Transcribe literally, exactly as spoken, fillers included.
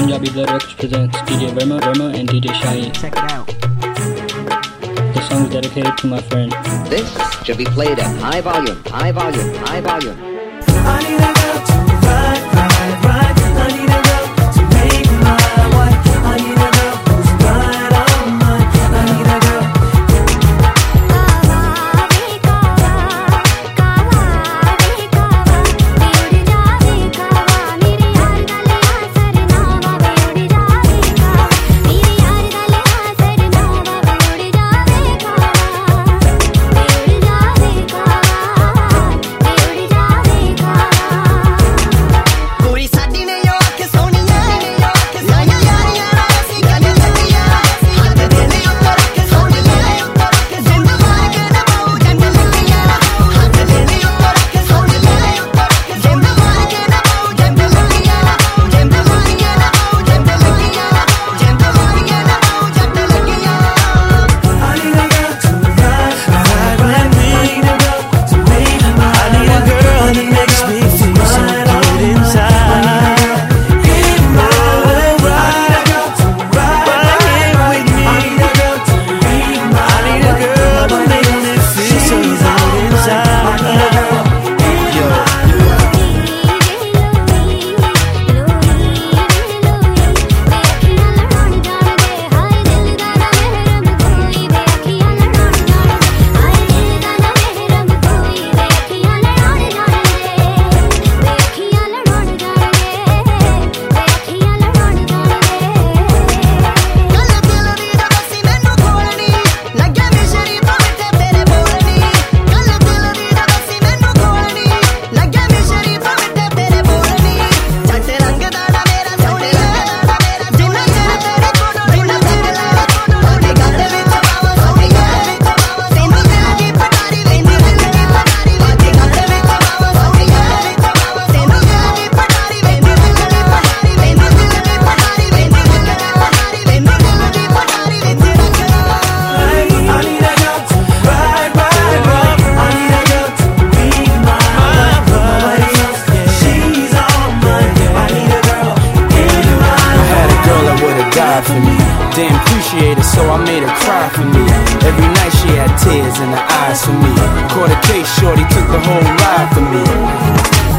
Punjabi Blood Records presents D J Verma, Verma and D J Shaheen. Check it out. The song is dedicated to my friend. This should be played at high volume, high volume, high volume. I need a girl to ride, ride, ride. I need a girl to make my wife. I need a girl who's right on mine. I need a girl. For me, didn't appreciate it, so I made her cry for me. Every night she had tears in her eyes for me. Caught a case, shorty took the whole ride for me.